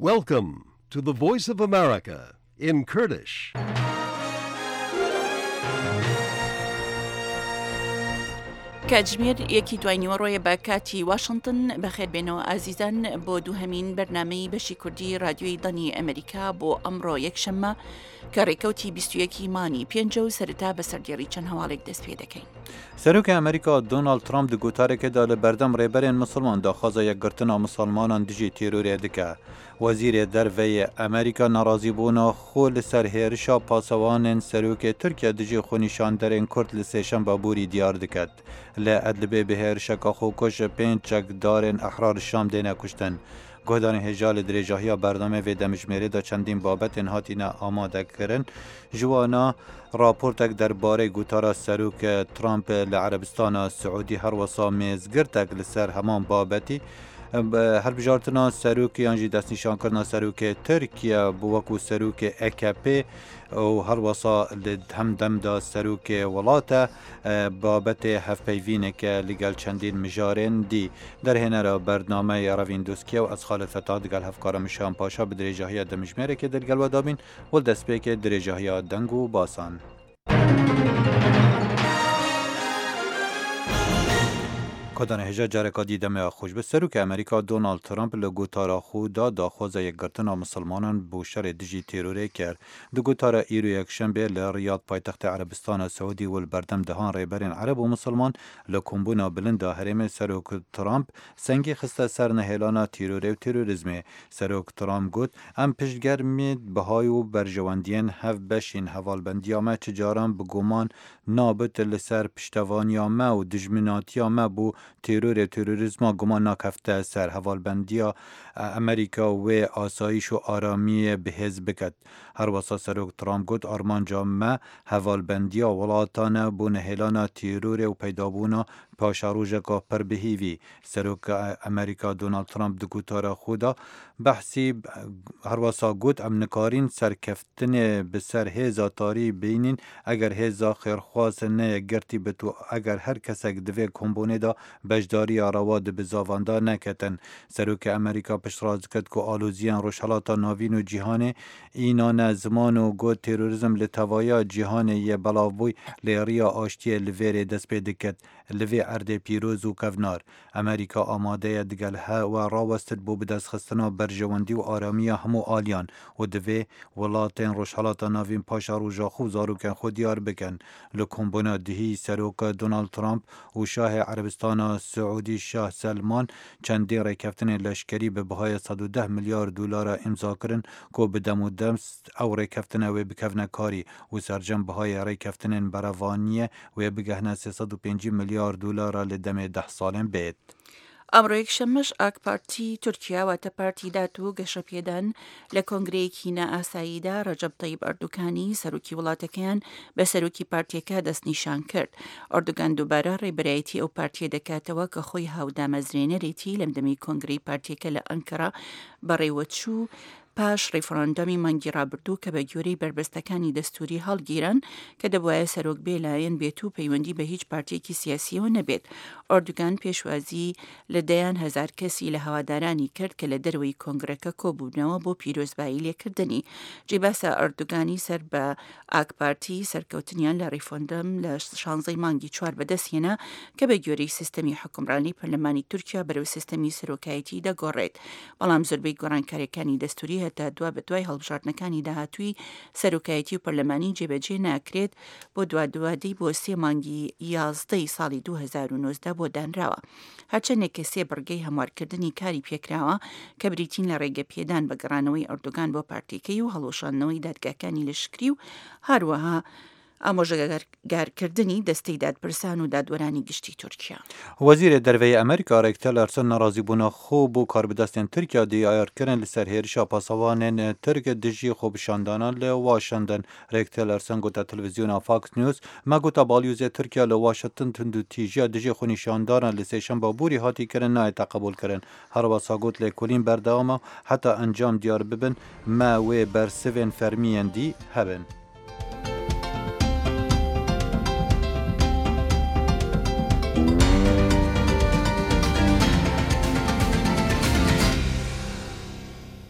Welcome to the Voice of America in Kurdish. کاتژمێر یەکی دوای نیوەڕۆیە بە کاتی واشنگتن بەخێر بێنەوە ئازیزان بۆ دووهەمین بەرنامەی بەشی کوردی رادیۆی دەنی ئەمریکا بۆ ئەمڕۆ یەکشەممە کە ڕێکەوتی 21 مانی پێنجە و سەرەتا بە سەردێڕی چەند هەواڵێک دەست پێ دەکەین. سەرۆکی ئەمریکا دۆناڵد ترامپ di گوتارێکێدا لە بەردەم ڕێبەرێن مسلمان داخوازە یەکگرتنا مسلمانان دژی تێرۆرێ دکە. وەزیرێ دەرڤەیە ئەمریکا ناڕازی بوونا خۆ لەسەر هێرشا پاسەوانên سەرۆکێ تورکیا دژی خۆنیشاندەرên کورد لە سێشەمبە بووری دیار دکات. لە ئەدلبێ بە هێرشەکە خۆکۆشە 5 چەکدارên ئەحرار شام دێنە کوشتن. گۆدانی هێژا لە درێژاهیا بەردەمە vê demijmêrê çendîn babetên hatîne amadekirin ji wana raportek derbarê gotara serok Trump li Erebistana Siûdî her wesa mêzgirtek li ser heman babetî هەڵبژارتنا سەرۆکیان jî destnîşankirina serokê Tirkiye bû wekû serokê EKP û her wesa li hemdem da serokê welate babetê hevpeyvîneke li gel çendîn mijarên dî derhênera bernameyê Revîndoskiya û ez Xalid Fetah digel hevkara Mişan Paşa bi dirêjahiya demijmêrekê dilgel we dabîn wil destpêkê dirêjahiya deng û basan. کۆدانە هێژا جارێکا دیدەمەیە خۆش بە سەرۆکی ئەمریکا دۆناڵد ترامپ لە گوتارا خۆدا داخوازە یەکگرتنا مسلمانان بۆ شەرێ دژی تێرۆرê کرد. Di gotara îro yekşembe li Riyad paytexta Erebistana Siûdî û li berdem dihan rêberên Ereb û Musilman li kombûna bilind a herêmê Serok Trump sengê xiste ser nehêlana tîrorê û terorîzmê. Serok Trump got em piştgermê bihayî û berjewendiyên hev beşên hevalbendiya me çi caran bi guman nabit li ser piştevaniya me û dijminatiya me bû terörê terörizma guman nakefte ser hevalbendiya Amerika wê asayîş û aramiyê bihêz biket. Her wesa Serok Trump got armanca me hevalbendiya welatan e bû nehêlana terörê û peydabûna paşarojeka pir bihîvî. Seroka Amerika Donald Trump di gotara xwe da behsî her wesa got em nikarîn serkeftinê bi ser hêza tarî bînin eger hêza xêrxwaz neyekgirtî bit û eger her kesek divê kombûnê da bejdariya rewa di bi zavanda neketin. Serokê Amerika piştrast dikir ku aloziyên rojhilata navîn û cîhanê înane ziman û got terorîzm li tevaya cîhanê yê belavbûyî lêriya aştiyê li vêrê dest pê dikir. Li vê erdê pîroz û kevnar. Amerika amadeye digel we rawestit bû bi destxistina berjewendî û aramiya hemû aliyan û divê welatên rojhilata navîn paşa roja xwe zarokên xwe diyar bikin. Li kombûna dihî Seroka Donald Trump û Şahê Erebistana Siûdî Şah Selman çendîn rêkeftinên leşkerî bi bihaya $110 milyar imza kirin ku bi dem û demst ew rêkeftina wê bikevne karî û sercem bihaya rêkeftinên berevaniyê wê bigehne $305 milyar li demê 10 salên bêt. ئەمڕۆ یەکشەممەش ئاک پارتی تورکیا واتە پارتی دات و گەشەپێدان لە کۆنگرەیەکی نائاساییدا ڕەجەب تەیب ئەردوگانی سەرۆکی وڵاتەکەیان بە سەرۆکی پارتیەکە دەستنیشان کرد. ئەردوگان دووبارە ڕێبەرایەتی ئەو پارتیە دەکاتەوە کە خۆی هاودامەزرێنەرێتی لەم دەمەی کۆنگرەی پارتیەکە لە ئەنکەرا بەڕێوەچوو پاش ڕێفڕەندەمی مانگی ڕابردوو کە بە گوێرەی بربەستەکانی دەستوری هەڵگیران کە دەبوایە سەرۆک بێلایەن بێت و پەیوەندی بە هیچ پارتیەکی سیاسیەوە نەبێت. ئەردوگان پێشوازی لە 10,000 کەسی لە هەوادارانی کرد کە لە دەروەی کۆنگرەکە کۆبوونەوە بۆ پیرۆزبایی لێکردنی. جێباسە ئەردوگانی سەر بە ئاک پارتی سەرکەوتنیان لە ڕێفڕەندەم لە 16 مانگی 4 بەدەستهێنا کە بە گوێرەی سیستەمی حکومڕانی پەرلەمانی تورکیا بەرەو سیستەمی سەرۆکایەتی دەگۆڕێت. بەڵام زۆربەی گۆڕانکاریەکانی دەستوری هەتا دوا بە دوای هەڵبژاردنەکانی داهاتووی سەرۆکایەتی و پەرلەمانی جێبەجێ ناکرێت بۆ دوادوادەی بۆ 3 مانگی 11 ساڵی 2019 بۆ دانراوە. هەرچەندێک سێ بڕگەی هەموارکردنی کاری پێکراوە کە بریتین لە ڕێگە پێدان بە گەڕانەوەی ئەردوگان بۆ پارتیەکەی و هەڵۆشانەوەی دادگاکانی لەشکری و هەروەها ئامۆژەگارکردنی دەستەی دادپرسان و دادوەرانی گشتی تورکیا. وەزیرە دەرڤەیە ئەمریکا ڕێکتەلەرسن نەڕازیبوونا خۆ بۆ کاربدەستێن تورکیا دیارکردن لەسەر هێرشا پاسەوانên تورک دژی خۆپیشاندانان لە واشنگتن. ڕێکتەلەرسن گوتە تەلڤیزیۆنا فاکس نیوز ما گوتە باڵیۆزیە تورکیا لە واشنگتن تندوتیژیا دژی خۆنیشاندانان لە سێشەمبە بووری هاتیکردن نایەتە قبولکردن. هەروەسا گوت لێکۆلین بەردەوامە هەتا ئەنجام دیار ببن ما وێ بەرسڤên فەرمیەن دی هەبن.